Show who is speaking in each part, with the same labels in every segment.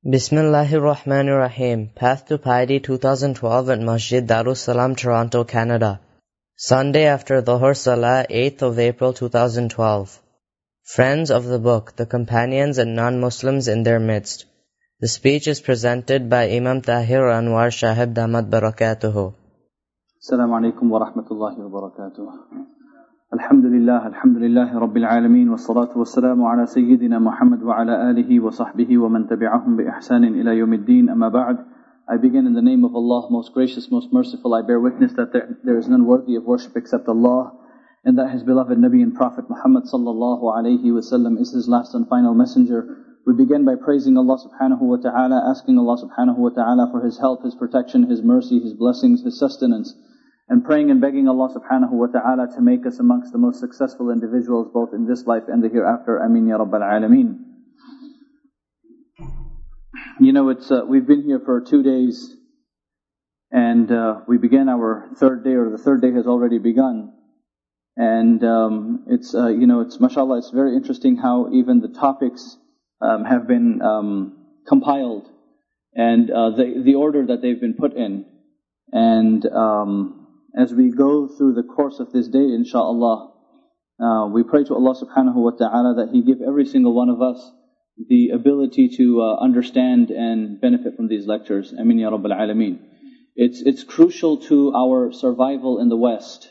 Speaker 1: Bismillahir Rahmanir Rahim. Path to Piety 2012 at Masjid Darus Salam, Toronto, Canada. Sunday after Dhuhr Salah, 8th of April 2012. Friends of the book, the companions and non-Muslims in their midst. The speech is presented by Imam Tahir Anwar Shahib Damat Barakatuhu.
Speaker 2: Assalamu alaikum wa rahmatullahi wa barakatuh. Alhamdulillah Rabbil Alameen, wa salatu wa salamu ala Sayyidina Muhammad wa ala alihi wa sahbihi wa man tabi'ahum bi ihsanin ila yawmiddin. Amma ba'd. I begin in the name of Allah, most gracious, most merciful. I bear witness that there is none worthy of worship except Allah, and that His beloved Nabi and Prophet Muhammad sallallahu alayhi wa sallam is His last and final messenger. We begin by praising Allah subhanahu wa ta'ala, asking Allah subhanahu wa ta'ala for His help, His protection, His mercy, His blessings, His sustenance, and praying and begging Allah subhanahu wa ta'ala to make us amongst the most successful individuals both in this life and the hereafter. Ameen ya Rabbal Alameen. You know, we've been here for 2 days, and we began our third day, or the third day has already begun. And it's mashallah, it's very interesting how even the topics have been compiled, and the order that they've been put in. And as we go through the course of this day, inshaAllah, we pray to Allah subhanahu wa ta'ala that He give every single one of us the ability to understand and benefit from these lectures. Ameen ya Rabbal Alameen. It's crucial to our survival in the West.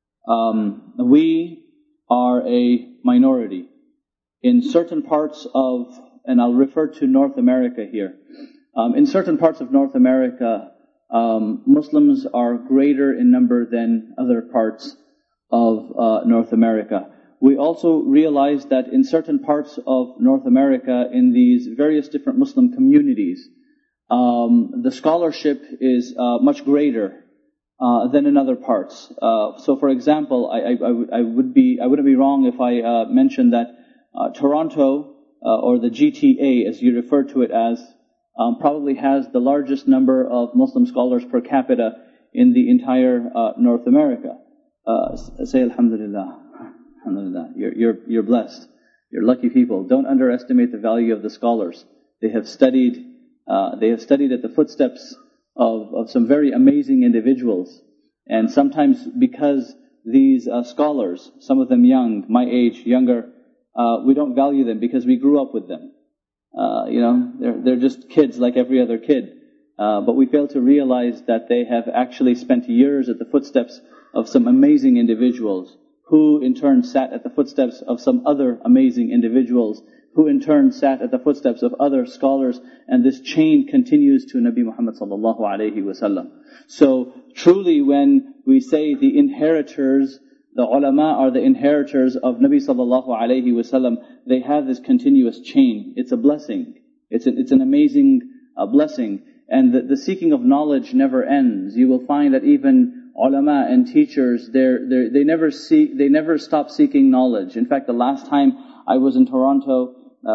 Speaker 2: We are a minority in certain parts of, and I'll refer to North America here. In certain parts of North America, Muslims are greater in number than other parts of North America. We also realize that in certain parts of North America, in these various different Muslim communities, the scholarship is much greater than in other parts. So, for example, I wouldn't be wrong if I mentioned that Toronto, or the GTA, as you refer to it as, probably has the largest number of Muslim scholars per capita in the entire North America. Say Alhamdulillah. Alhamdulillah. You're blessed. You're lucky people. Don't underestimate the value of the scholars. They have studied at the footsteps of some very amazing individuals. And sometimes because these scholars, some of them young, my age, younger, we don't value them because we grew up with them. They're just kids like every other kid. But we fail to realize that they have actually spent years at the footsteps of some amazing individuals, who in turn sat at the footsteps of some other amazing individuals, who in turn sat at the footsteps of other scholars, and this chain continues to Nabi Muhammad sallallahu alayhi wasallam. So truly, when we say the inheritors, the ulama are the inheritors of Nabi sallallahu alayhi wasallam, they have this continuous chain. It's a blessing. It's an amazing blessing. And the seeking of knowledge never ends. You will find that even ulama and teachers, they never stop seeking knowledge. In fact, the last time I was in Toronto,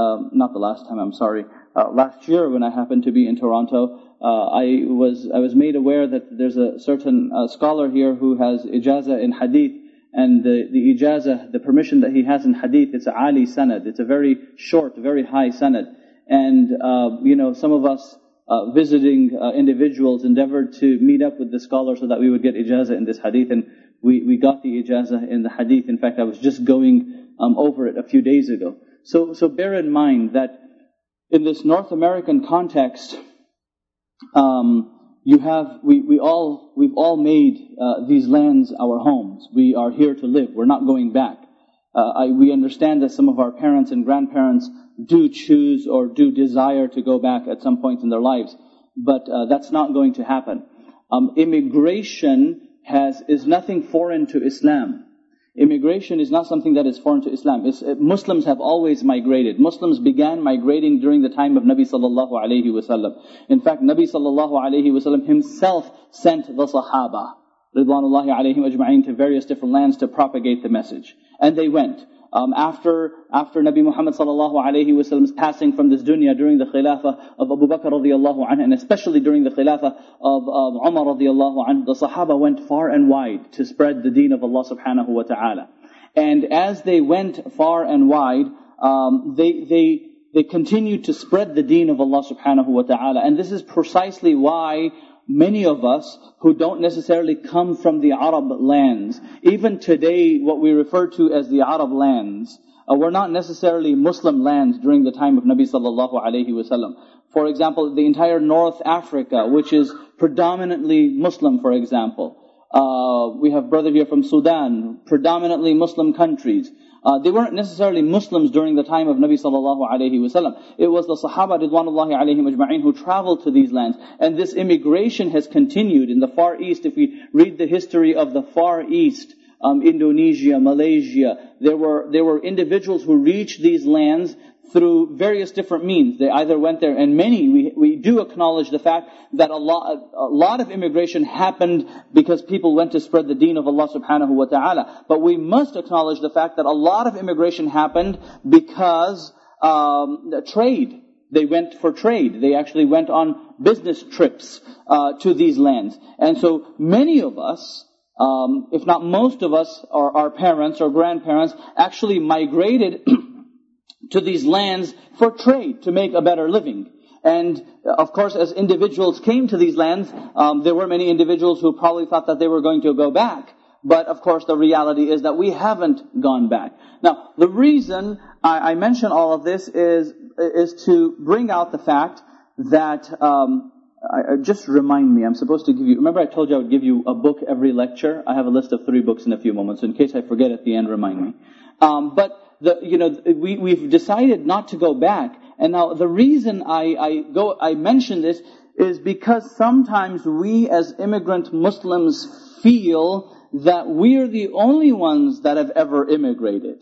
Speaker 2: last year when I happened to be in Toronto, I was made aware that there's a certain scholar here who has ijazah in hadith, and the ijazah, the permission that he has in hadith, it's a ali sanad. It's a very short, very high sanad. And some of us visiting individuals endeavored to meet up with the scholar so that we would get ijazah in this hadith, and we got the ijazah in the hadith. In fact, I was just going over it a few days ago. So bear in mind that in this North American context, we've all made these lands our homes. We are here to live. We're not going back. We understand that some of our parents and grandparents do choose or do desire to go back at some point in their lives, but that's not going to happen. Immigration is nothing foreign to Islam. Immigration is not something that is foreign to Islam. Muslims have always migrated. Muslims began migrating during the time of Nabi sallallahu alayhi wasallam. In fact, Nabi sallallahu alayhi wasallam himself sent the Sahaba, ridwanullahi alayhim ajma'in, to various different lands to propagate the message. And they went. After Nabi Muhammad sallallahu alayhi wasallam's passing from this dunya, during the khilafah of Abu Bakr radiyallahu anhu, and especially during the khilafah of Umar radiyallahu anhu, the Sahaba went far and wide to spread the deen of Allah subhanahu wa ta'ala. And as they went far and wide, they They continued to spread the deen of Allah subhanahu wa ta'ala. And this is precisely why many of us who don't necessarily come from the Arab lands, even today what we refer to as the Arab lands, were not necessarily Muslim lands during the time of Nabi sallallahu alayhi wasallam. For example, the entire North Africa, which is predominantly Muslim, for example. We have brother here from Sudan, predominantly Muslim countries. They weren't necessarily Muslims during the time of Nabi sallallahu alayhi wasallam. It was the Sahaba ridwanullahi alayhim ajma'in who traveled to these lands. And this immigration has continued in the Far East. If we read the history of the Far East, Indonesia, Malaysia, there were individuals who reached these lands through various different means. They either went there, and we do acknowledge the fact that a lot of immigration happened because people went to spread the deen of Allah subhanahu wa ta'ala. But we must acknowledge the fact that a lot of immigration happened because trade. They went for trade. They actually went on business trips to these lands. And so many of us, if not most of us, or our parents or grandparents, actually migrated to these lands for trade, to make a better living. And of course, as individuals came to these lands, there were many individuals who probably thought that they were going to go back. But of course, the reality is that we haven't gone back. Now, the reason I mention all of this is to bring out the fact that, just remind me, I'm supposed to give you, remember I told you I would give you a book every lecture? I have a list of 3 books in a few moments. In case I forget at the end, remind me. We've decided not to go back. And now the reason I mention this is because sometimes we as immigrant Muslims feel that we're the only ones that have ever immigrated.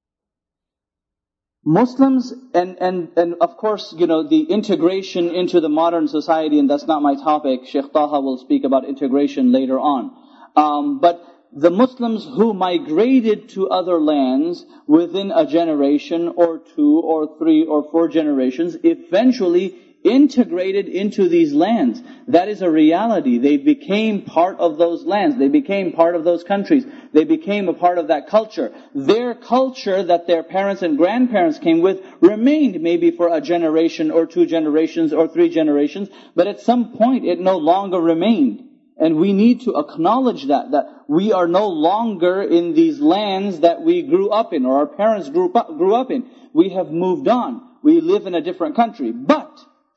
Speaker 2: Muslims, and of course, the integration into the modern society, and that's not my topic. Sheikh Taha will speak about integration later on. But the Muslims who migrated to other lands within a generation or 2 or 3 or 4 generations eventually integrated into these lands. That is a reality. They became part of those lands. They became part of those countries. They became a part of that culture. Their culture that their parents and grandparents came with remained maybe for a generation or 2 generations or 3 generations, but at some point it no longer remained. And we need to acknowledge that we are no longer in these lands that we grew up in or our parents grew up in. We have moved on. We live in a different country. But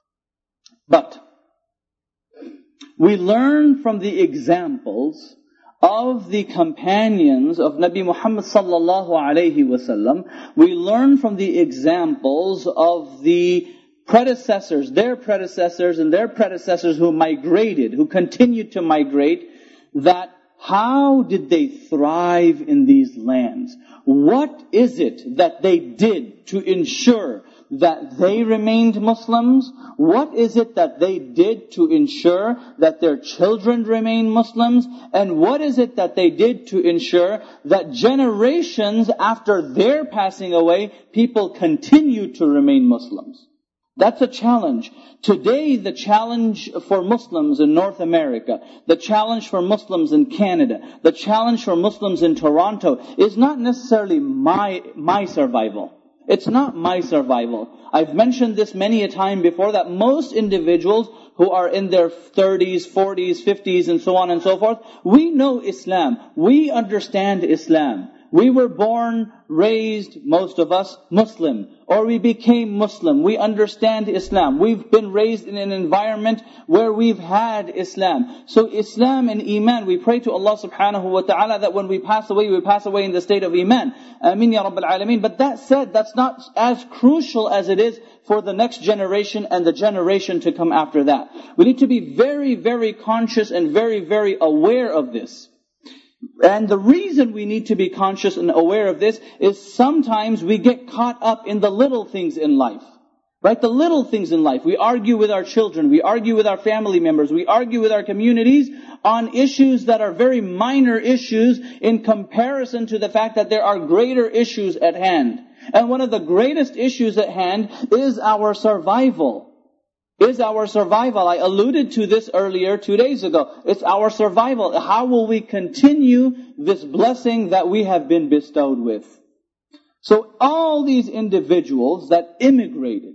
Speaker 2: we learn from the examples of the companions of Nabi Muhammad sallallahu alayhi wasallam. We learn from the examples of the predecessors, their predecessors and their predecessors who migrated, who continued to migrate, that how did they thrive in these lands? What is it that they did to ensure that they remained Muslims? What is it that they did to ensure that their children remained Muslims? And what is it that they did to ensure that generations after their passing away, people continue to remain Muslims? That's a challenge. Today, the challenge for Muslims in North America, the challenge for Muslims in Canada, the challenge for Muslims in Toronto is not necessarily my survival. It's not my survival. I've mentioned this many a time before, that most individuals who are in their 30s, 40s, 50s, and so on and so forth, we know Islam. We understand Islam. We were born, raised, most of us, Muslim. Or we became Muslim. We understand Islam. We've been raised in an environment where we've had Islam. So Islam and Iman, we pray to Allah subhanahu wa ta'ala that when we pass away in the state of Iman. Ameen ya Rabbil Alameen. But that said, that's not as crucial as it is for the next generation and the generation to come after that. We need to be very, very conscious and very, very aware of this. And the reason we need to be conscious and aware of this is sometimes we get caught up in the little things in life. Right? The little things in life. We argue with our children. We argue with our family members. We argue with our communities on issues that are very minor issues in comparison to the fact that there are greater issues at hand. And one of the greatest issues at hand is our survival. I alluded to this earlier 2 days ago. It's our survival. How will we continue this blessing that we have been bestowed with? So all these individuals that immigrated,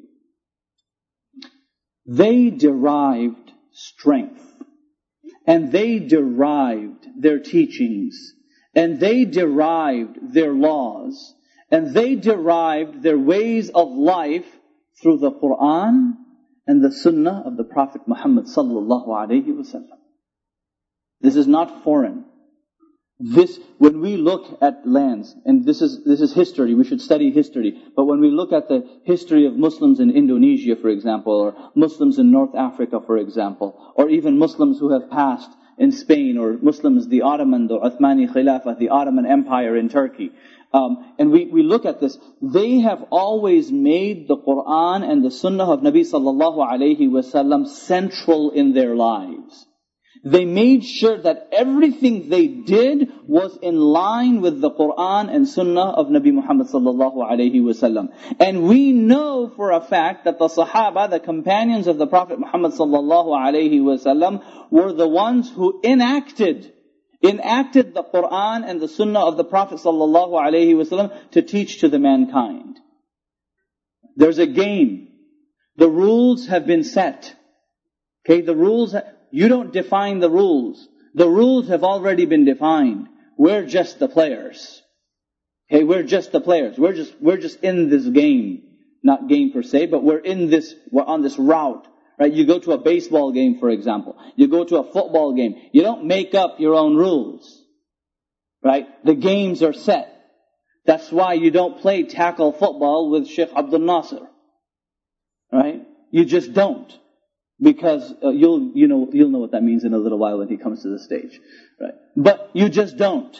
Speaker 2: they derived strength, and they derived their teachings, and they derived their laws, and they derived their ways of life through the Quran and the Sunnah of the Prophet Muhammad sallallahu alaihi wasallam. This is not foreign. This, when we look at lands, and this is history, we should study history, but when we look at the history of Muslims in Indonesia, for example, or Muslims in North Africa, for example, or even Muslims who have passed in Spain, or Muslims, the Ottoman, the Uthmani Khilafah, the Ottoman Empire in Turkey, and we look at this, they have always made the Quran and the Sunnah of Nabi sallallahu alaihi wasallam central in their lives. They made sure that everything they did was in line with the Quran and Sunnah of Nabi Muhammad sallallahu alaihi wasallam. And we know for a fact that the Sahaba, the companions of the Prophet Muhammad sallallahu alaihi wasallam, were the ones who enacted the Quran and the Sunnah of the Prophet sallallahu alaihi wasallam to teach to the mankind. There's a game. The rules have been set. Okay, you don't define the rules. The rules have already been defined. We're just the players. Okay, we're just the players. We're just in this game. Not game per se, but we're on this route. Right? You go to a baseball game, for example. You go to a football game. You don't make up your own rules. Right? The games are set. That's why you don't play tackle football with Sheikh Abdul Nasser. Right? You just don't. Because you'll know what that means in a little while when he comes to the stage. Right? But you just don't.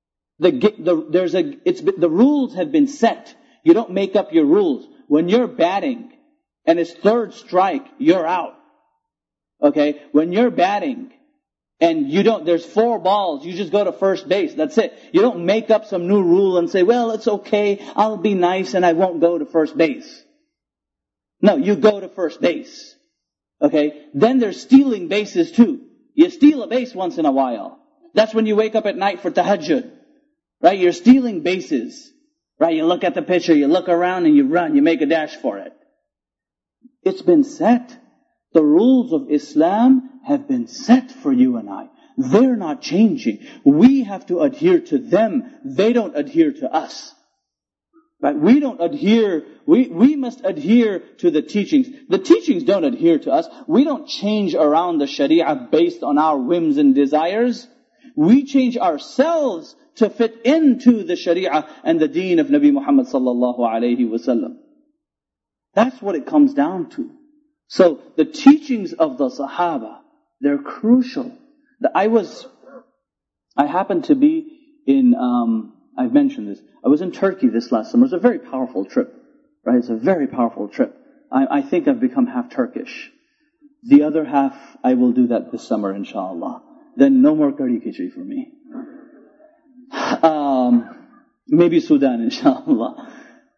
Speaker 2: The rules have been set. You don't make up your rules. When you're batting, and it's third strike, you're out. Okay? When you're batting, and there's 4 balls, you just go to first base, that's it. You don't make up some new rule and say, well, it's okay, I'll be nice and I won't go to first base. No, you go to first base. Okay? Then there's stealing bases too. You steal a base once in a while. That's when you wake up at night for tahajjud. Right? You're stealing bases. Right? You look at the pitcher, you look around and you run, you make a dash for it. It's been set. The rules of Islam have been set for you and I. They're not changing. We have to adhere to them. They don't adhere to us. Right? We don't adhere, we must adhere to the teachings. The teachings don't adhere to us. We don't change around the Sharia based on our whims and desires. We change ourselves to fit into the Sharia and the deen of Nabi Muhammad sallallahu alaihi wasallam. That's what it comes down to. So the teachings of the Sahaba, they're crucial. I happened to be in, I've mentioned this, I was in Turkey this last summer. It was a very powerful trip. Right? It's a very powerful trip. I think I've become half Turkish. The other half, I will do that this summer, inshallah. Then no more kari khichdi for me. Maybe Sudan, inshallah.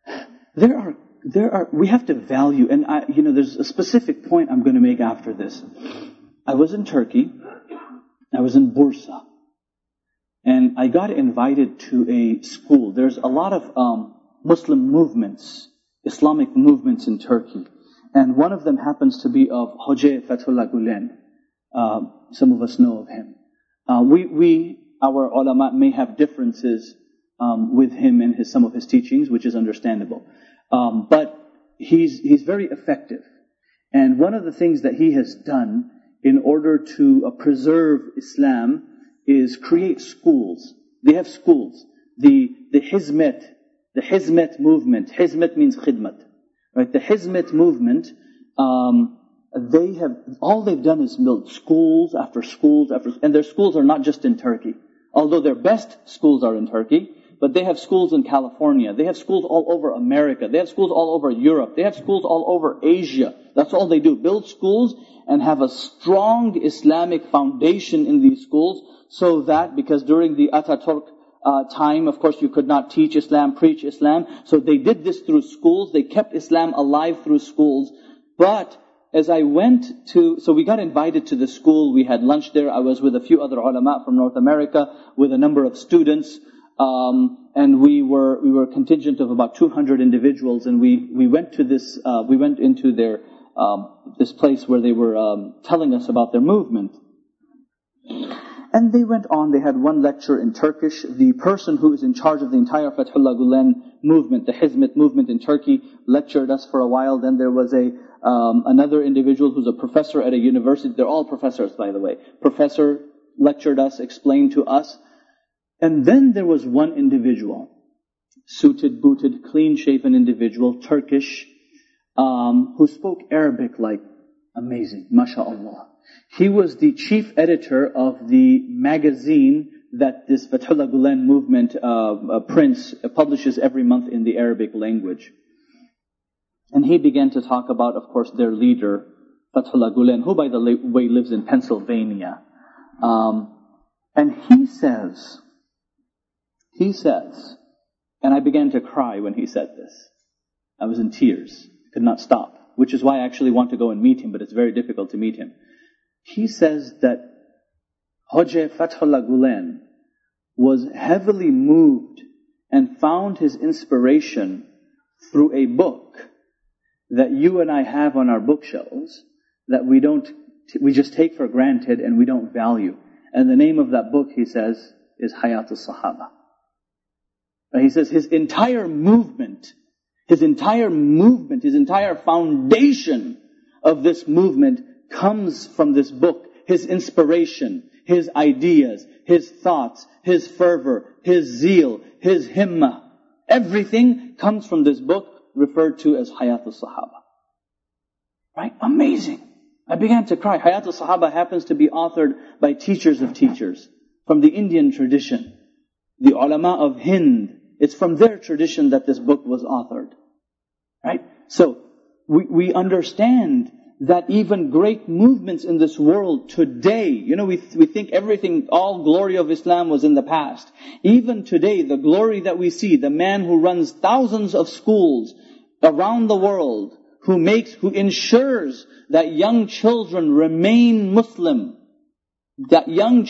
Speaker 2: We have to value, and there's a specific point I'm going to make after this. I was in Turkey. I was in Bursa. And I got invited to a school. There's a lot of Muslim movements, Islamic movements in Turkey. And one of them happens to be of Hoca Fethullah Gulen. Some of us know of him. Our ulama may have differences with him and some of his teachings, which is understandable. But he's very effective. And one of the things that he has done in order to preserve Islam is create schools. They have schools. The Hizmet movement. Hizmet means khidmat. Right? The Hizmet movement, all they've done is build schools after schools and their schools are not just in Turkey. Although their best schools are in Turkey, but they have schools in California. They have schools all over America. They have schools all over Europe. They have schools all over Asia. That's all they do. Build schools and have a strong Islamic foundation in these schools so that, because during the Ataturk time, of course, you could not teach Islam, preach Islam. So they did this through schools. They kept Islam alive through schools. But as I so we got invited to the school. We had lunch there. I was with a few other ulama from North America with a number of students. and we were a contingent of about 200 individuals, and we went to this, we went into their, this place where they were telling us about their movement. And they went on, they had one lecture in Turkish. The person who is in charge of the entire Fethullah Gulen movement, the Hizmet movement in Turkey, lectured us for a while. Then there was another individual who's a professor at a university. They're all professors, by the way. Professor lectured us, explained to us. And then there was one individual, suited, booted, clean-shaven individual, Turkish, who spoke Arabic like amazing, mashallah. He was the chief editor of the magazine that this Fethullah Gulen movement prints, publishes every month in the Arabic language. And he began to talk about, of course, their leader, Fethullah Gulen, who, by the way, lives in Pennsylvania. And he says, and I began to cry when he said this. I was in tears, could not stop, which is why I actually want to go and meet him, but it's very difficult to meet him. He says that Hoja Fethullah Gulen was heavily moved and found his inspiration through a book that you and I have on our bookshelves that we just take for granted and we don't value. And the name of that book, he says, is Hayat al-Sahaba. He says his entire movement, his entire foundation of this movement comes from this book. His inspiration, his ideas, his thoughts, his fervor, his zeal, his himmah. Everything comes from this book referred to as Hayat al-Sahaba. Right? Amazing. I began to cry. Hayat al-Sahaba happens to be authored by teachers of teachers from the Indian tradition. The ulama of Hind. It's from their tradition that this book was authored. Right? So, we understand that even great movements in this world today, we think everything, all glory of Islam was in the past. Even today, the glory that we see, the man who runs thousands of schools around the world, who ensures that young children remain Muslim, their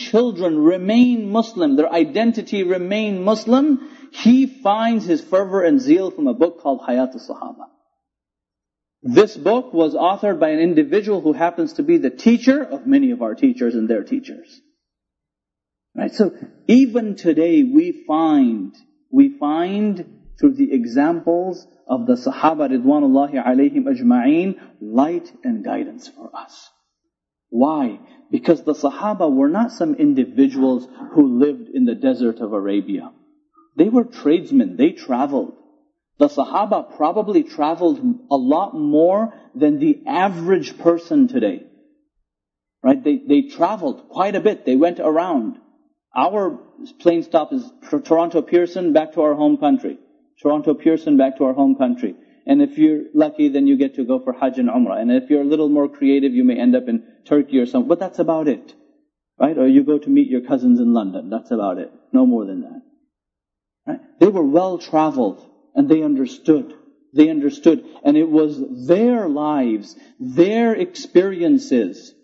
Speaker 2: identity remain Muslim, he finds his fervor and zeal from a book called Hayat al-Sahaba. This book was authored by an individual who happens to be the teacher of many of our teachers and their teachers. Right? So even today we find through the examples of the Sahaba Ridwanullahi alayhim ajma'een light and guidance for us. Why? Because the Sahaba were not some individuals who lived in the desert of Arabia. They were tradesmen, they traveled. The Sahaba probably traveled a lot more than the average person today. Right? They traveled quite a bit. They went around. Our plane stop is Toronto Pearson back to our home country. Toronto Pearson back to our home country. And if you're lucky, then you get to go for Hajj and Umrah. And if you're a little more creative, you may end up in Turkey or something. But that's about it. Right? Or you go to meet your cousins in London. That's about it. No more than that. Right? They were well traveled. And they understood. And it was their lives, their experiences,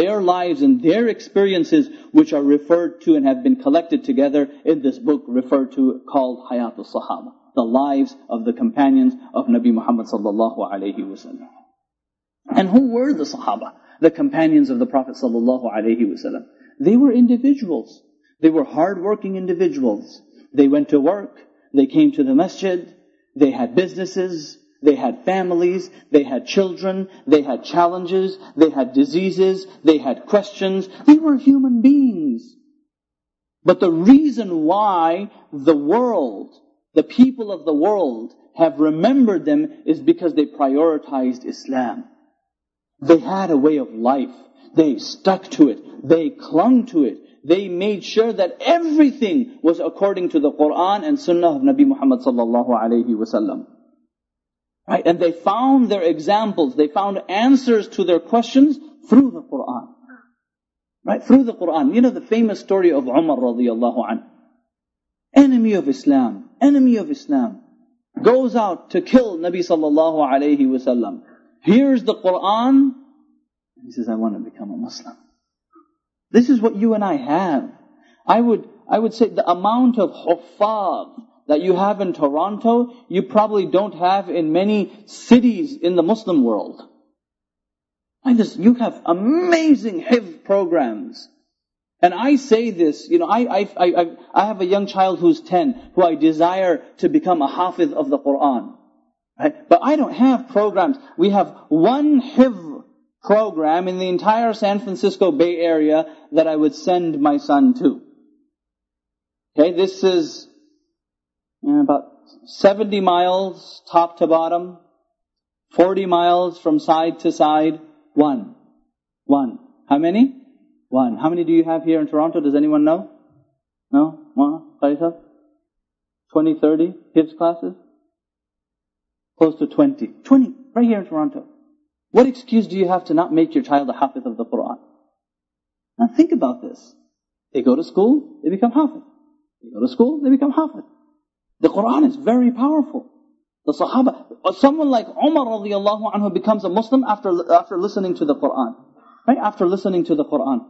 Speaker 2: which are referred to and have been collected together in this book referred to, called Hayat al-Sahaba. The lives of the companions of Nabi Muhammad sallallahu alayhi wasallam. And who were the Sahaba? The companions of the Prophet sallallahu alayhi wasallam. They were individuals. They were hard-working individuals. They went to work. They came to the masjid. They had businesses, they had families, they had children, they had challenges, they had diseases, they had questions. They were human beings. But the reason why the people of the world have remembered them is because they prioritized Islam. They had a way of life. They stuck to it. They clung to it. They made sure that everything was according to the Qur'an and Sunnah of Nabi Muhammad sallallahu alayhi wasallam. Right? And they found their examples, they found answers to their questions through the Qur'an. Right? Through the Qur'an. The famous story of Umar radiyallahu anhu. Enemy of Islam. Goes out to kill Nabi sallallahu alayhi wasallam. Hears the Qur'an, and he says, I want to become a Muslim. This is what you and I have. I would would say the amount of huffaz that you have in Toronto, you probably don't have in many cities in the Muslim world. You have amazing hifz programs. And I say this, I have a young child who's 10, who I desire to become a hafiz of the Qur'an. Right? But I don't have programs. We have one hifz program in the entire San Francisco Bay Area that I would send my son to. Okay, this is about 70 miles top to bottom, 40 miles from side to side, one. How many? One. How many do you have here in Toronto? Does anyone know? No? 20, 30 hifz classes? Close to 20. 20, right here in Toronto. What excuse do you have to not make your child a hafiz of the Qur'an? Now think about this. They go to school, they become hafiz. They go to school, they become hafiz. The Qur'an is very powerful. The Sahaba, someone like Umar radiallahu anhu becomes a Muslim after listening to the Qur'an. Right? After listening to the Qur'an.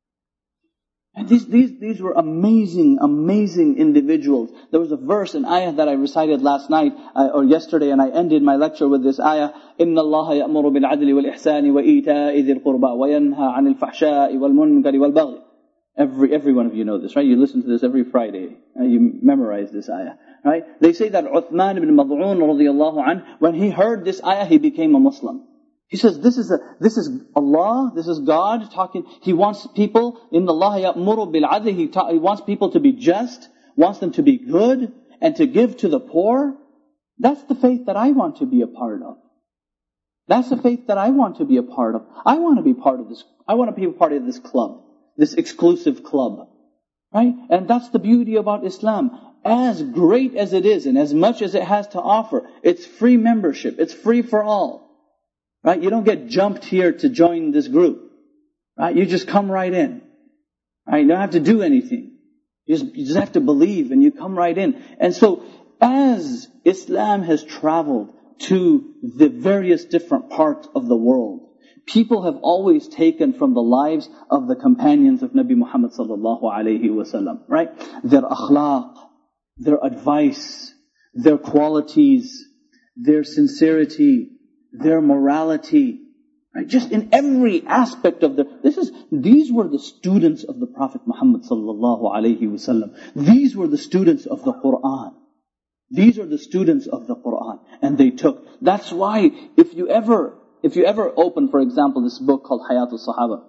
Speaker 2: And these were amazing individuals. There was a verse, an ayah that I recited last night or yesterday, and I ended my lecture with this ayah. إِنَّ اللَّهَ يَأْمُرُ بِالْعَدْلِ وَالْإِحْسَانِ وَإِيتَاءِ ذِي الْقُرْبَى وَيَنْهَى عَنِ الْفَحْشَاءِ وَالْمُنْكَرِ وَالْبَغْيِ. Every one of you know this, right? You listen to this every Friday. You memorize this ayah, right? They say that Uthman ibn Mad'un radiallahu anh, when he heard this ayah, he became a Muslim. He says, this is Allah, this is God talking. He wants people, in Allah ya'muru bil adl, he wants people to be just, wants them to be good, and to give to the poor. That's the faith that I want to be a part of. That's the faith that I want to be a part of. I want to be part of this. I want to be a part of this club, this exclusive club. Right? And that's the beauty about Islam. As great as it is, and as much as it has to offer, it's free membership. It's free for all. Right? You don't get jumped here to join this group. Right? You just come right in. Right? You don't have to do anything. You just have to believe and you come right in. And so, as Islam has traveled to the various different parts of the world, people have always taken from the lives of the companions of Nabi Muhammad sallallahu alayhi wasallam, right? Their akhlaq, their advice, their qualities, their sincerity, their morality, right? Just in every aspect of these were the students of the Prophet Muhammad sallallahu alayhi wasallam. These were the students of the Qur'an. These are the students of the Qur'an. And they took. That's why if you ever open, for example, this book called Hayatul Sahaba,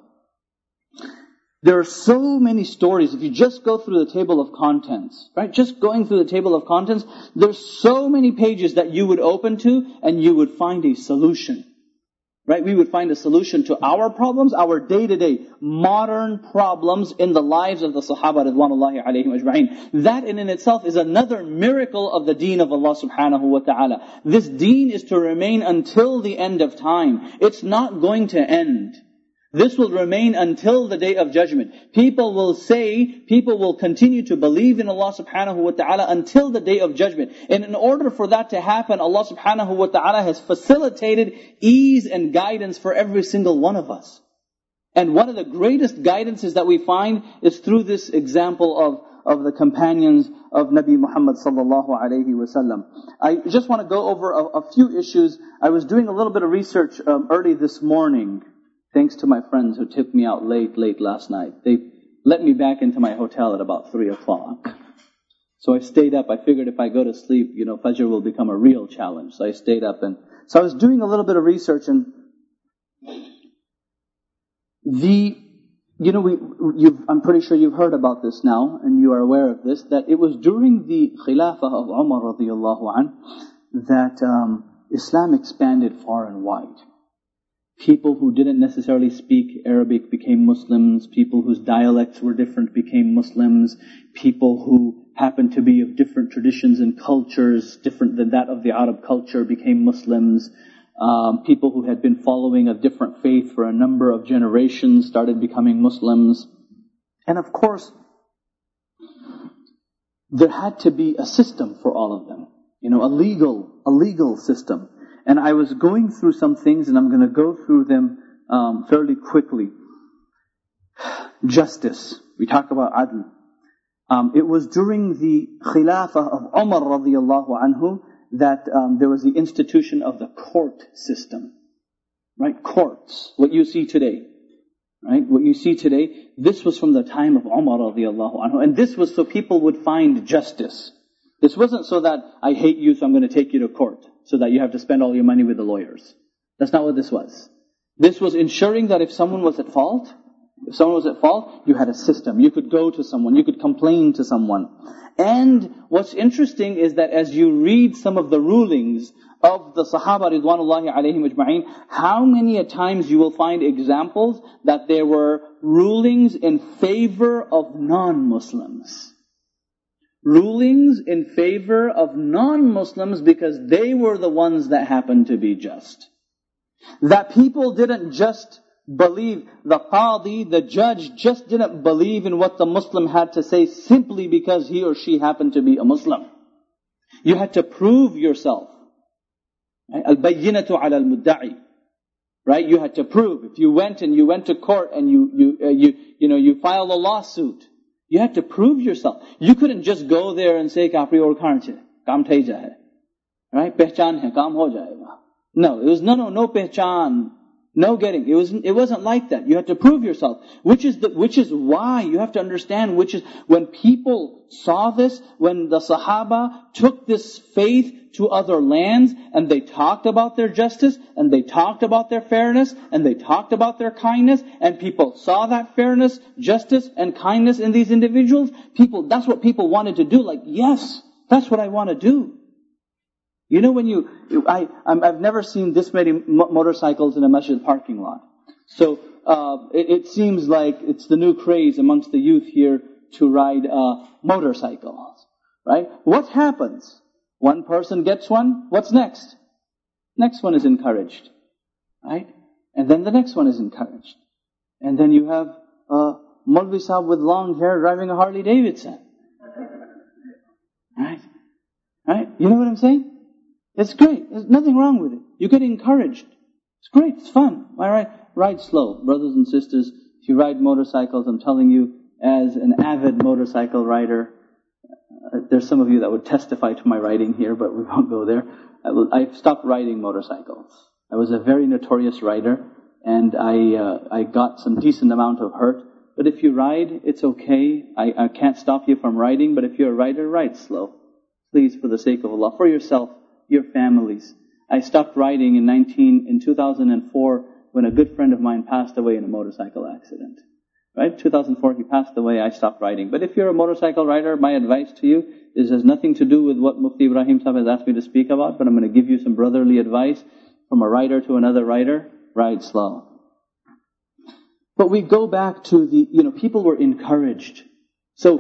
Speaker 2: there are so many stories. If you just go through the table of contents, right? Just going through the table of contents, there's so many pages that you would open to and you would find a solution. Right? We would find a solution to our problems, our day-to-day modern problems in the lives of the Sahaba Ridwanullahi alayhim ajma'in. That in itself is another miracle of the deen of Allah subhanahu wa ta'ala. This deen is to remain until the end of time. It's not going to end. This will remain until the day of judgment. People will continue to believe in Allah subhanahu wa ta'ala until the day of judgment. And in order for that to happen, Allah subhanahu wa ta'ala has facilitated ease and guidance for every single one of us. And one of the greatest guidances that we find is through this example of the companions of Nabi Muhammad sallallahu alayhi wa sallam. I just want to go over a few issues. I was doing a little bit of research early this morning. Thanks to my friends who tipped me out late last night. They let me back into my hotel at about 3 o'clock. So I stayed up. I figured if I go to sleep, Fajr will become a real challenge. So I stayed up so I was doing a little bit of research and I'm pretty sure you've heard about this now and you are aware of this, that it was during the Khilafah of Umar radiallahu anh that Islam expanded far and wide. People who didn't necessarily speak Arabic became Muslims. People whose dialects were different became Muslims. People who happened to be of different traditions and cultures, different than that of the Arab culture, became Muslims. People who had been following a different faith for a number of generations started becoming Muslims. And of course, there had to be a system for all of them. A legal system. And I was going through some things, and I'm going to go through them fairly quickly. Justice. We talk about adl. It was during the Khilafah of Umar radiallahu anhu that there was the institution of the court system. Right? Courts. What you see today. Right? What you see today, this was from the time of Umar radiallahu anhu. And this was so people would find justice. This wasn't so that I hate you, so I'm going to take you to court, so that you have to spend all your money with the lawyers. That's not what this was. This was ensuring that if someone was at fault, you had a system. You could go to someone, you could complain to someone. And what's interesting is that as you read some of the rulings of the Sahaba Ridwanullahi alayhim ajma'in, how many a times you will find examples that there were rulings in favor of non-Muslims. Rulings in favor of non-Muslims because they were the ones that happened to be just. That people didn't just believe, the qadi, the judge, just didn't believe in what the Muslim had to say simply because he or she happened to be a Muslim. You had to prove yourself. Al-bayyinatu ala al-mudda'i. Right? You had to prove. If you went to court and you filed a lawsuit, you had to prove yourself. You couldn't just go there and say, "Kapri aur khan che, kaam thai jaye." Right? Pehchan hai, kaam ho jayega. No, it was no pehchan. No getting. It wasn't like that. You had to prove yourself. Which is why you have to understand, when people saw this, when the Sahaba took this faith to other lands, and they talked about their justice, and they talked about their fairness, and they talked about their kindness, and people saw that fairness, justice, and kindness in these individuals, that's what people wanted to do. Like, yes, that's what I want to do. You know, I've never seen this many motorcycles in a masjid parking lot. So, it seems like it's the new craze amongst the youth here to ride motorcycles. Right? What happens? One person gets one, what's next? Next one is encouraged. Right? And then the next one is encouraged. And then you have Maulvi Sahib with long hair driving a Harley Davidson. Right? Right? You know what I'm saying? It's great. There's nothing wrong with it. You get encouraged. It's great. It's fun. Alright? Ride slow. Brothers and sisters, if you ride motorcycles, I'm telling you, as an avid motorcycle rider, there's some of you that would testify to my riding here, but we won't go there. I've stopped riding motorcycles. I was a very notorious rider, and I got some decent amount of hurt. But if you ride, it's okay. I can't stop you from riding, but if you're a rider, ride slow. Please, for the sake of Allah, for yourself, your families. I stopped riding in 2004 when a good friend of mine passed away in a motorcycle accident. Right? 2004 he passed away, I stopped riding. But if you're a motorcycle rider, my advice to you is has nothing to do with what Mufti Ibrahim Sahib has asked me to speak about, but I'm going to give you some brotherly advice from a rider to another rider. Ride slow. But we go back to people were encouraged. So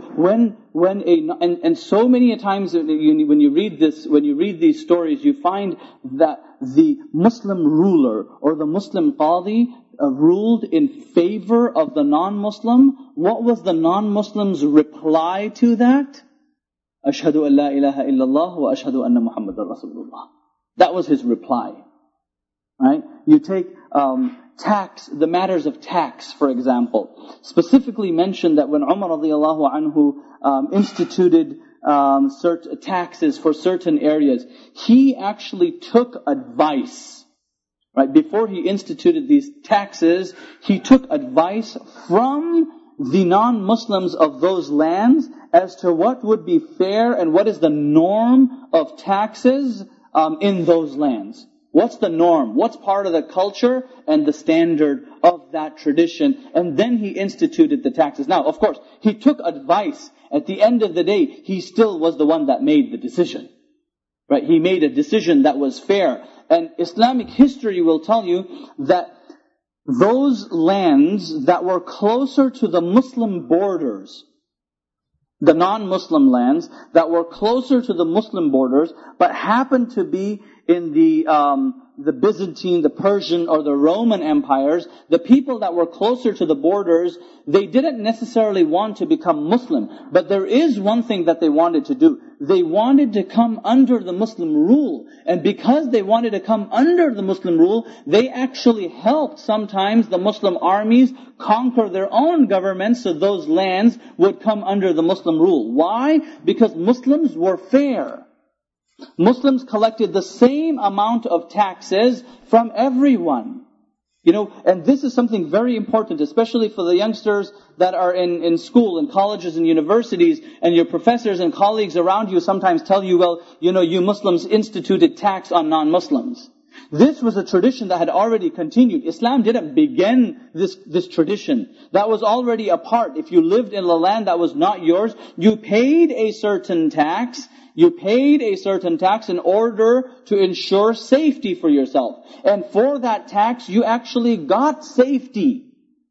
Speaker 2: and so many times when you read these stories, you find that the Muslim ruler or the Muslim qadi ruled in favor of the non-Muslim. What was the non-Muslim's reply to that? Ashhadu an la ilaha illallah wa ashhadu anna Muhammadan Rasulullah. That was his reply. Right? You take tax, the matters of tax, for example, specifically mentioned that when Umar radiallahu anhu instituted certain taxes for certain areas, he actually took advice. Right? Before he instituted these taxes, he took advice from the non-Muslims of those lands as to what would be fair and what is the norm of taxes in those lands. What's the norm? What's part of the culture and the standard of that tradition? And then he instituted the taxes. Now, of course, he took advice. At the end of the day, he still was the one that made the decision. Right? He made a decision that was fair. And Islamic history will tell you that those lands that were closer to the Muslim borders, the non-Muslim lands that were closer to the Muslim borders, but happened to be in the the Byzantine, the Persian, or the Roman empires, the people that were closer to the borders, they didn't necessarily want to become Muslim. But there is one thing that they wanted to do. They wanted to come under the Muslim rule. And because they wanted to come under the Muslim rule, they actually helped sometimes the Muslim armies conquer their own governments so those lands would come under the Muslim rule. Why? Because Muslims were fair. Muslims collected the same amount of taxes from everyone. And this is something very important, especially for the youngsters that are in school and colleges and universities, and your professors and colleagues around you sometimes tell you, well, you Muslims instituted tax on non-Muslims. This was a tradition that had already continued. Islam didn't begin this tradition. That was already a part. If you lived in a land that was not yours, you paid a certain tax. You paid a certain tax in order to ensure safety for yourself. And for that tax, you actually got safety.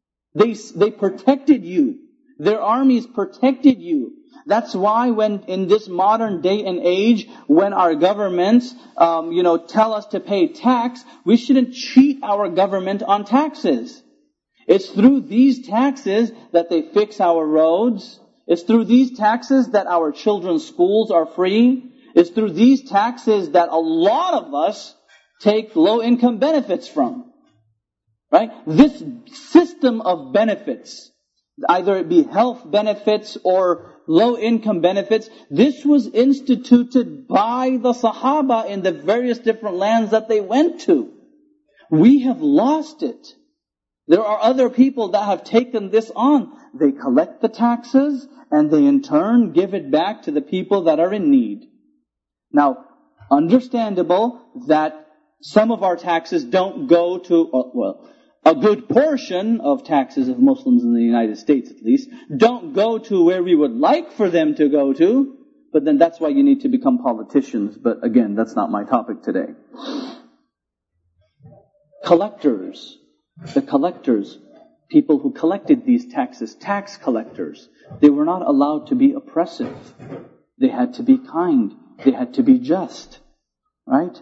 Speaker 2: They protected you. Their armies protected you. That's why when in this modern day and age, when our governments, tell us to pay tax, we shouldn't cheat our government on taxes. It's through these taxes that they fix our roads. It's through these taxes that our children's schools are free. It's through these taxes that a lot of us take low-income benefits from. Right? This system of benefits, either it be health benefits or low-income benefits, this was instituted by the Sahaba in the various different lands that they went to. We have lost it. There are other people that have taken this on. They collect the taxes and they in turn give it back to the people that are in need. Now, understandable that some of our taxes don't go to, a good portion of taxes of Muslims in the United States at least, don't go to where we would like for them to go to, but then that's why you need to become politicians. But again, that's not my topic today. Collectors. The collectors, people who collected these taxes, tax collectors, they were not allowed to be oppressive. They had to be kind. They had to be just. Right?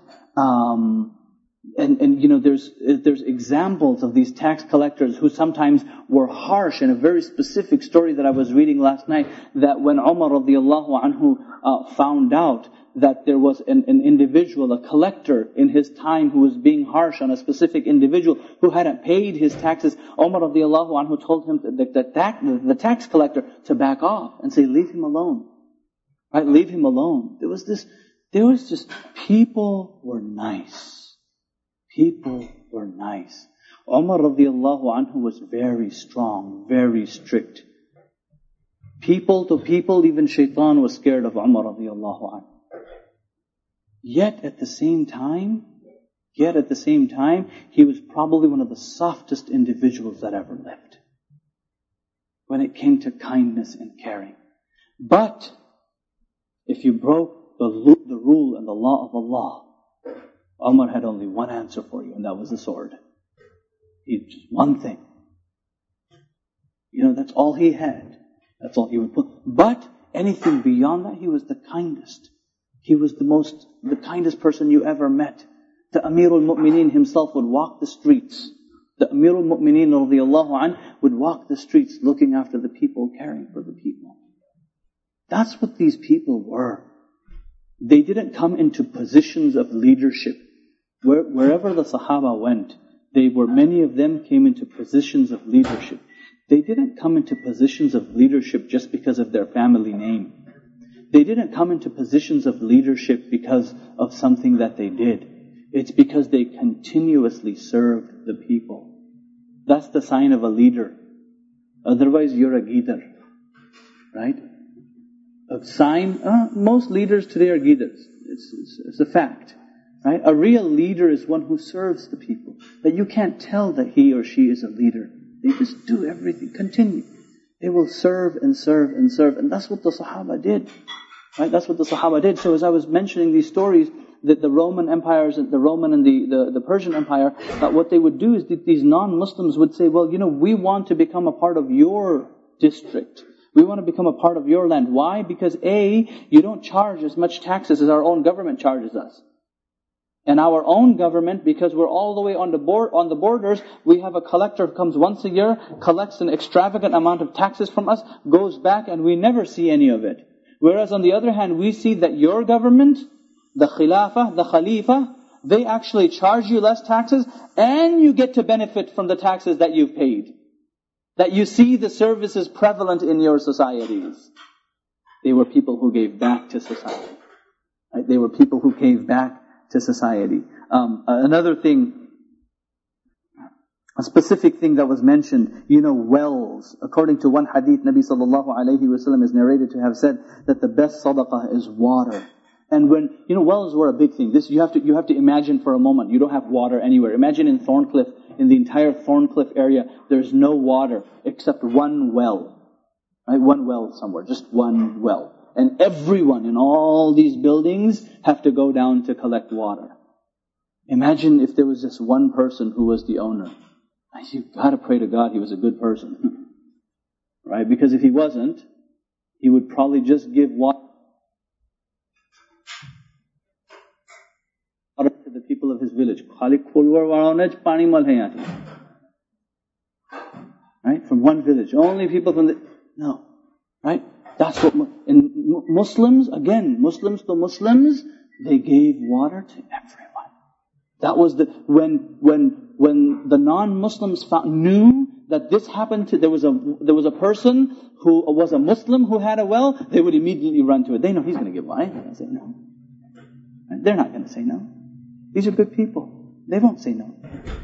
Speaker 2: There's examples of these tax collectors who sometimes were harsh. In a very specific story that I was reading last night, that when Umar radiallahu anhu found out that there was an individual, a collector in his time who was being harsh on a specific individual who hadn't paid his taxes, Umar radiallahu anhu told him, the tax collector, to back off and say, leave him alone. Right? Leave him alone. There was just, people were nice. People were nice. Umar radiallahu anhu was very strong, very strict. People to people, even shaitan was scared of Umar radiallahu anhu. Yet at the same time, he was probably one of the softest individuals that ever lived when it came to kindness and caring. But if you broke the rule and the law of Allah, Umar had only one answer for you, and that was the sword. Just one thing. That's all he had. That's all he would put. But anything beyond that, he was the kindest. He was the kindest person you ever met. The Amirul Mu'mineen himself would walk the streets. The Amirul Mu'mineen radiallahu anh would walk the streets looking after the people, caring for the people. That's what these people were. They didn't come into positions of leadership. Wherever the Sahaba went, many of them came into positions of leadership. They didn't come into positions of leadership just because of their family name. They didn't come into positions of leadership because of something that they did. It's because they continuously served the people. That's the sign of a leader. Otherwise, you're a Ghidar. Right? Most leaders today are Ghidars. It's a fact. Right? A real leader is one who serves the people. That you can't tell that he or she is a leader. They just do everything. Continue. They will serve and serve and serve. And that's what the Sahaba did. Right? That's what the Sahaba did. So as I was mentioning these stories, that the Roman empires, the Roman and the Persian Empire, what they would do is that these non-Muslims would say, well, we want to become a part of your district. We want to become a part of your land. Why? Because A, you don't charge as much taxes as our own government charges us. And our own government, because we're all the way on the borders, we have a collector who comes once a year, collects an extravagant amount of taxes from us, goes back, and we never see any of it. Whereas on the other hand, we see that your government, the Khilafah, the Khalifa, they actually charge you less taxes, and you get to benefit from the taxes that you've paid. That you see the services prevalent in your societies. They were people who gave back to society. Right? They were people who gave back to society. Another thing, a specific thing that was mentioned, wells. According to one hadith, Nabi sallallahu alayhi wa sallam is narrated to have said that the best sadaqah is water. And when, wells were a big thing. This, you have to imagine for a moment, you don't have water anywhere. Imagine in Thorncliffe, in the entire Thorncliffe area, there's no water except one well. Right? One well somewhere, just one well. And everyone in all these buildings have to go down to collect water. Imagine if there was just one person who was the owner. You've got to pray to God he was a good person. Right? Because if he wasn't, he would probably just give water to the people of his village. Right? From one village. Only people from the... No. Right? That's what... And Muslims, again, Muslims to Muslims, they gave water to everyone. That was the... When the non-Muslims knew that this happened to... There was a person who was a Muslim who had a well, they would immediately run to it. They know he's going to give water. They're going to say no. Right? They're not going to say no. These are good people. They won't say no.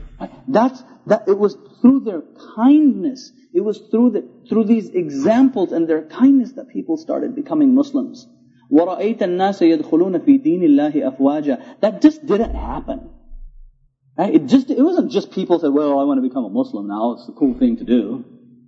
Speaker 2: It was through their kindness, it was through these examples and their kindness that people started becoming Muslims. وَرَأَيْتَ النَّاسَ يَدْخُلُونَ فِي دِينِ اللَّهِ أَفْوَاجًا. That just didn't happen. Right? It wasn't just people said, well, I want to become a Muslim now, it's the cool thing to do.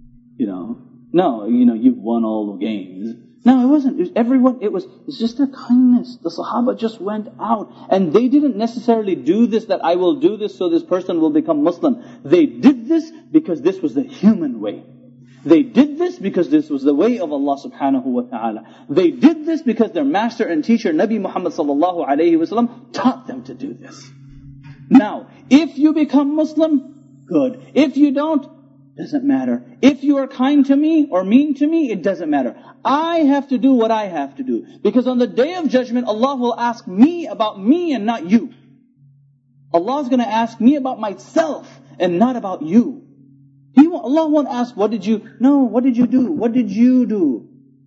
Speaker 2: No, you've won all the games. No, it wasn't. It was everyone. It's just their kindness. The Sahaba just went out. And they didn't necessarily do this, that I will do this so this person will become Muslim. They did this because this was the human way. They did this because this was the way of Allah subhanahu wa ta'ala. They did this because their master and teacher, Nabi Muhammad sallallahu alayhi wa sallam, taught them to do this. Now, if you become Muslim, good. If you don't, doesn't matter. If you are kind to me or mean to me, it doesn't matter. I have to do what I have to do. Because on the day of judgment, Allah will ask me about me and not you. Allah is going to ask me about myself and not about you. Allah won't ask, what did you do? What did you do?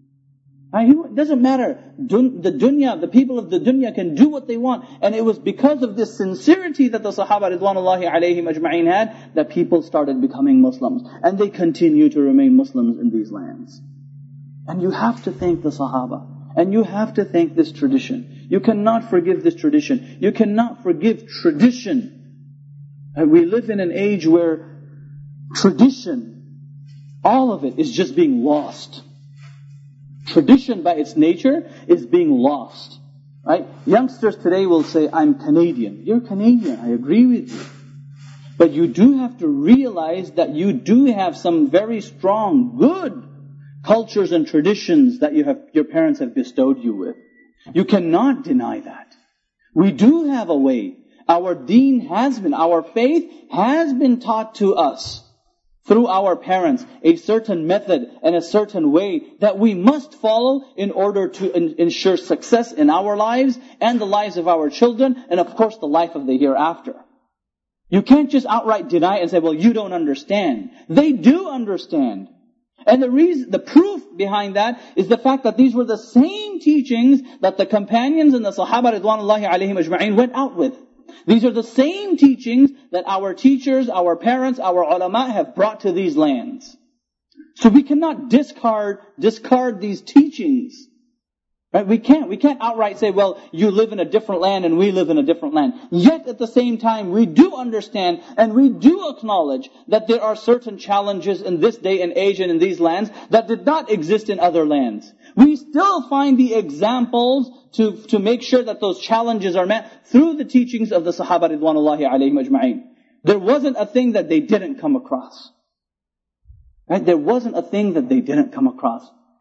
Speaker 2: It doesn't matter. The dunya, the people of the dunya can do what they want. And it was because of this sincerity that the Sahaba Ridwanullahi alayhim ajma'in had, that people started becoming Muslims. And they continue to remain Muslims in these lands. And you have to thank the Sahaba. And you have to thank this tradition. You cannot forgive this tradition. You cannot forgive tradition. We live in an age where tradition, all of it is just being lost. Tradition by its nature is being lost. Right? Youngsters today will say, I'm Canadian. You're Canadian, I agree with you. But you do have to realize that you do have some very strong, good cultures and traditions that your parents have bestowed you with. You cannot deny that. We do have a way. Our deen our faith has been taught to us through our parents, a certain method and a certain way that we must follow in order to ensure success in our lives and the lives of our children and of course the life of the hereafter. You can't just outright deny and say, well, you don't understand. They do understand. And the proof behind that is the fact that these were the same teachings that the companions and the Sahaba Ridwanullahi alayhim ajma'in went out with. These are the same teachings that our teachers, our parents, our ulama have brought to these lands. So we cannot discard these teachings. Right? We can't outright say, well, you live in a different land and we live in a different land. Yet at the same time, we do understand and we do acknowledge that there are certain challenges in this day and age and in these lands that did not exist in other lands. We still find the examples to make sure that those challenges are met through the teachings of the Sahaba Ridwanullahi alayhim ajma'in. There wasn't a thing that they didn't come across. Right? There wasn't a thing that they didn't come across.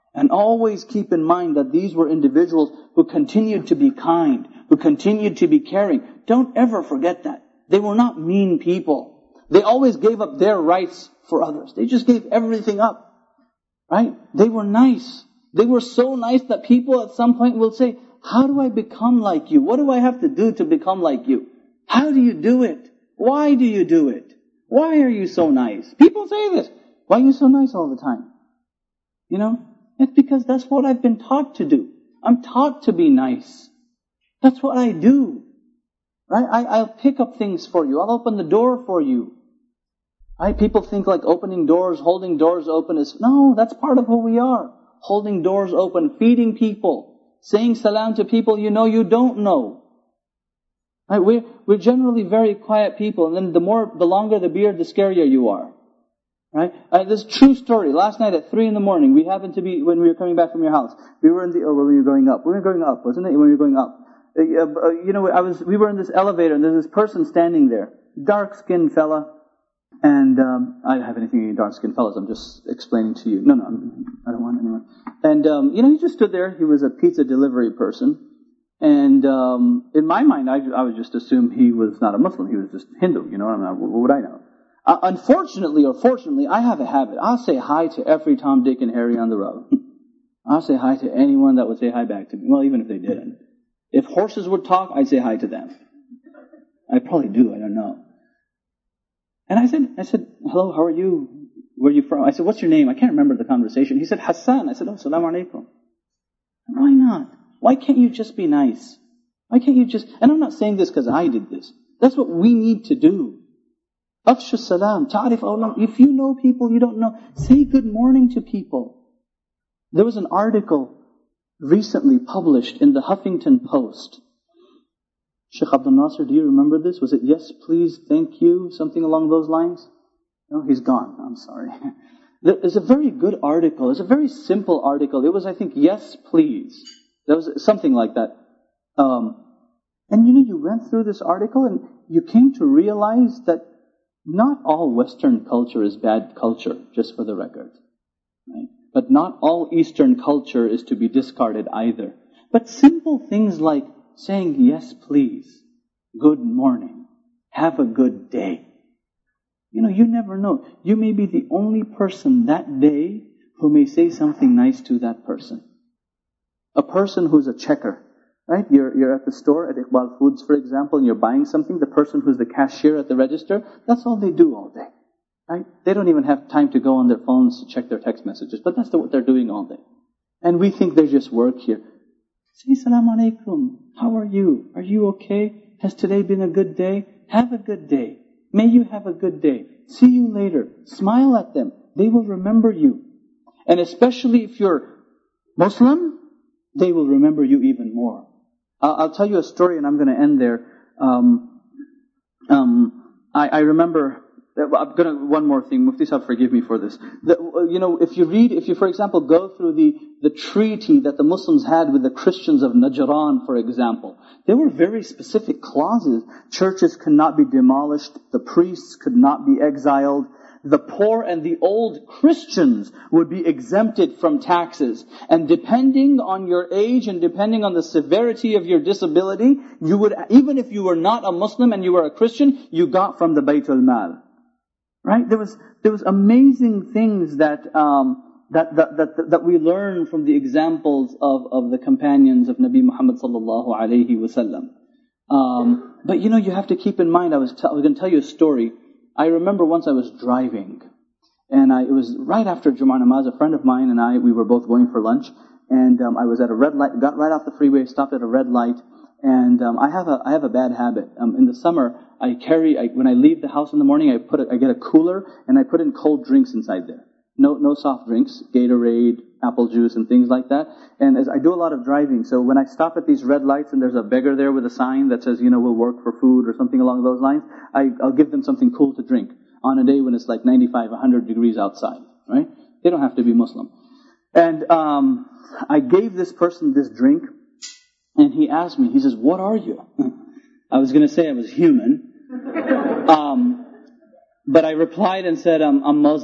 Speaker 2: And always keep in mind that these were individuals who continued to be kind, who continued to be caring. Don't ever forget that. They were not mean people. They always gave up their rights for others. They just gave everything up. Right? They were nice. They were so nice that people at some point will say, how do I become like you? What do I have to do to become like you? How do you do it? Why do you do it? Why are you so nice? People say this. Why are you so nice all the time? You know? It's because that's what I've been taught to do. I'm taught to be nice. That's what I do. Right? I'll pick up things for you. I'll open the door for you. Right? People think like opening doors, holding doors open is... No, that's part of who we are. Holding doors open, feeding people, saying salam to people you know you don't know. Right? We're generally very quiet people, and then the longer the beard, the scarier you are. Right? This true story. Last night at 3 a.m, we happened to be, when we were coming back from your house, we were in the, when we were going up. We were going up, wasn't it? When we were going up. We were in this elevator, and there's this person standing there. Dark-skinned fella. And, I don't have anything against dark-skinned fellas, I'm just explaining to you. No, I don't want anyone. And, he just stood there. He was a pizza delivery person. And, in my mind, I would just assume he was not a Muslim. He was just Hindu, what would I know? Unfortunately or fortunately, I have a habit. I'll say hi to every Tom, Dick, and Harry on the road. I'll say hi to anyone that would say hi back to me. Well, even if they didn't. If horses would talk, I'd say hi to them. I probably do, I don't know. And I said, hello, how are you? Where are you from? I said, what's your name? I can't remember the conversation. He said, Hassan. I said, oh, salaam alaikum. Why not? Why can't you just be nice? Why can't you just... And I'm not saying this because I did this. That's what we need to do. Afshu salam, ta'arif awlam. If you know people you don't know, say good morning to people. There was an article recently published in the Huffington Post. Sheikh Abdul Nasser, do you remember this? Was it yes, please, thank you? Something along those lines? No, he's gone. I'm sorry. There's a very good article. It's a very simple article. It was, I think, yes, please. There was something like that. And you went through this article and you came to realize that not all Western culture is bad culture, just for the record. Right? But not all Eastern culture is to be discarded either. But simple things like saying, yes, please, good morning, have a good day. You never know. You may be the only person that day who may say something nice to that person. A person who's a checker, right? You're at the store, at Iqbal Foods, for example, and you're buying something. The person who's the cashier at the register, that's all they do all day, right? They don't even have time to go on their phones to check their text messages, but that's what they're doing all day. And we think they just work here. Say salam alaikum. How are you? Are you okay? Has today been a good day? Have a good day. May you have a good day. See you later. Smile at them. They will remember you. And especially if you're Muslim, they will remember you even more. I'll tell you a story and I'm going to end there. I remember... one more thing, Mufti Sahib, forgive me for this. If you for example go through the treaty that the Muslims had with the Christians of Najran, for example, there were very specific clauses. Churches could not be demolished, the priests could not be exiled, the poor and the old Christians would be exempted from taxes. And depending on your age and depending on the severity of your disability, you would, even if you were not a Muslim and you were a Christian, you got from the Baytul Mal. Right? There was amazing things that we learn from the examples of the companions of Nabi Muhammad sallallahu alaihi wasallam. But you have to keep in mind, I was going to tell you a story. I remember once I was driving, and it was right after Jummah Namaz. A friend of mine and we were both going for lunch, and I was at a red light, got right off the freeway, stopped at a red light, and I have a bad habit. In the summer, when I leave the house in the morning, I get a cooler and I put in cold drinks inside there. No soft drinks, Gatorade, apple juice and things like that. And as I do a lot of driving, so when I stop at these red lights and there's a beggar there with a sign that says, we'll work for food or something along those lines, I'll give them something cool to drink on a day when it's like 95, 100 degrees outside, right? They don't have to be Muslim. And I gave this person this drink, and he asked me, he says, what are you? I was going to say I was human. But I replied and said, I'm Muslim.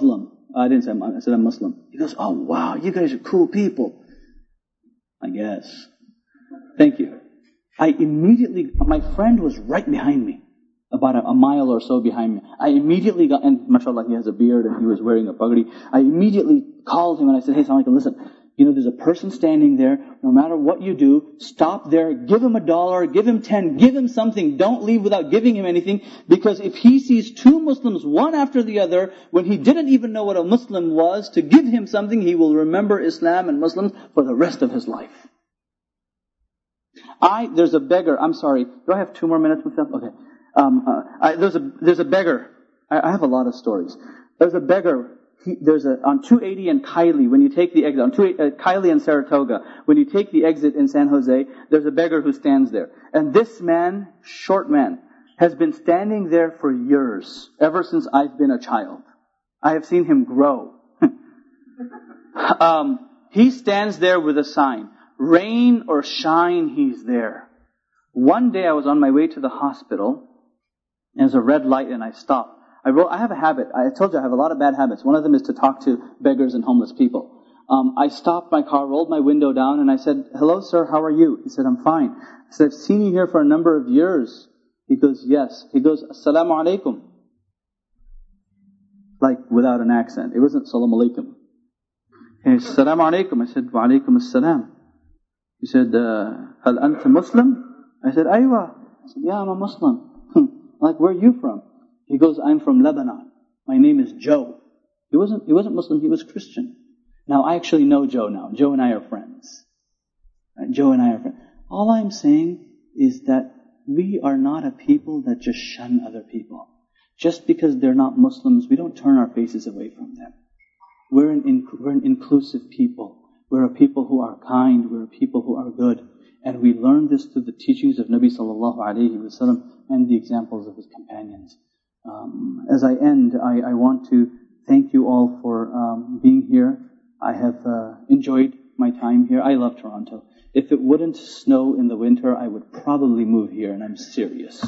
Speaker 2: I didn't say I said I'm Muslim. He goes, oh wow, you guys are cool people. I guess. Thank you. My friend was right behind me, about a mile or so behind me. I immediately got, and mashallah, he has a beard and he was wearing a pagdi. I immediately called him and I said, hey, Assalamu alaikum, listen, there's a person standing there. No matter what you do, stop there, give him $1, give him 10, give him something. Don't leave without giving him anything. Because if he sees two Muslims, one after the other, when he didn't even know what a Muslim was, to give him something, he will remember Islam and Muslims for the rest of his life. There's a beggar, I'm sorry, do I have 2 more minutes with them? Okay. There's a beggar. I have a lot of stories. There's a beggar. On 280 and Kiley, when you take the exit, on Kiley and Saratoga, when you take the exit in San Jose, there's a beggar who stands there. And this man, short man, has been standing there for years, ever since I've been a child. I have seen him grow. He stands there with a sign. Rain or shine, he's there. One day I was on my way to the hospital, and there's a red light and I stopped. I have a habit. I told you I have a lot of bad habits. One of them is to talk to beggars and homeless people. I stopped my car, rolled my window down, and I said, hello sir, how are you? He said, I'm fine. I said, I've seen you here for a number of years. He goes, yes. He goes, Assalamu alaikum. Like without an accent. It wasn't Salam alaikum. He said, Assalamu alaikum. I said, wa alaikum assalam. He said, Hal anta Muslim? I said, Aywa. I said, yeah, I'm a Muslim. Like, where are you from? He goes, I'm from Lebanon. My name is Joe. He wasn't Muslim, he was Christian. Now, I actually know Joe now. Joe and I are friends. Right? Joe and I are friends. All I'm saying is that we are not a people that just shun other people. Just because they're not Muslims, we don't turn our faces away from them. We're an inclusive people. We're a people who are kind. We're a people who are good. And we learn this through the teachings of Nabi sallallahu alayhi wa sallam and the examples of his companions. As I end, I want to thank you all for being here. I have enjoyed my time here. I love Toronto. If it wouldn't snow in the winter, I would probably move here, and I'm serious.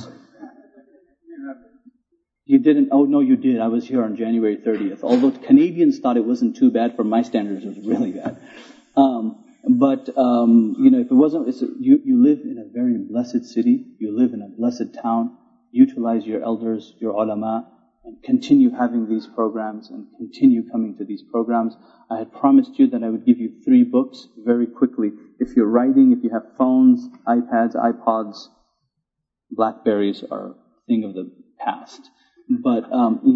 Speaker 2: You didn't? Oh no, you did. I was here on January 30th. Although Canadians thought it wasn't too bad, for my standards it was really bad. But if it wasn't, you live in a very blessed city. You live in a blessed town. Utilize your elders, your ulama, and continue having these programs and continue coming to these programs. I had promised you that I would give you 3 books very quickly. If you're writing, if you have phones, iPads, iPods, Blackberries are a thing of the past. But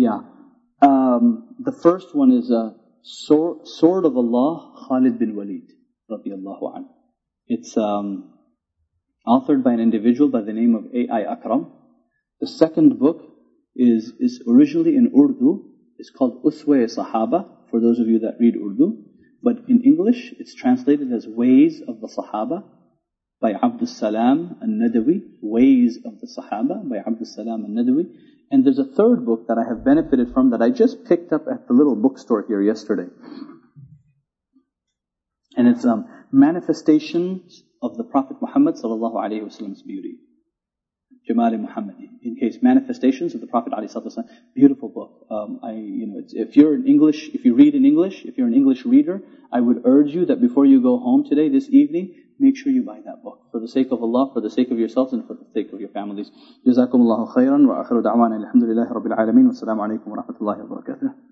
Speaker 2: the first one is Sword of Allah, Khalid bin Walid, radiyallahu anhu. It's authored by an individual by the name of A.I. Akram. The second book is originally in Urdu. It's called Uswa Sahaba, for those of you that read Urdu. But in English, it's translated as Ways of the Sahaba by Abdus Salam al-Nadawi. Ways of the Sahaba by Abdus Salam al-Nadawi. And there's a third book that I have benefited from that I just picked up at the little bookstore here yesterday. And it's Manifestations of the Prophet Muhammad sallallahu alaihi wasallam's beauty. Jamal Muhammadi. In case, Manifestations of the Prophet alaihi wasallam. Beautiful book. If you're in English, if you read in English, if you're an English reader, I would urge you that before you go home today, this evening, make sure you buy that book. For the sake of Allah, for the sake of yourselves, and for the sake of your families. Jazakumullahu khairan wa akhiru da'wana alhamdulillahi rabbil alameen wa assalamu alaikum wa rahmatullahi wa barakatuh.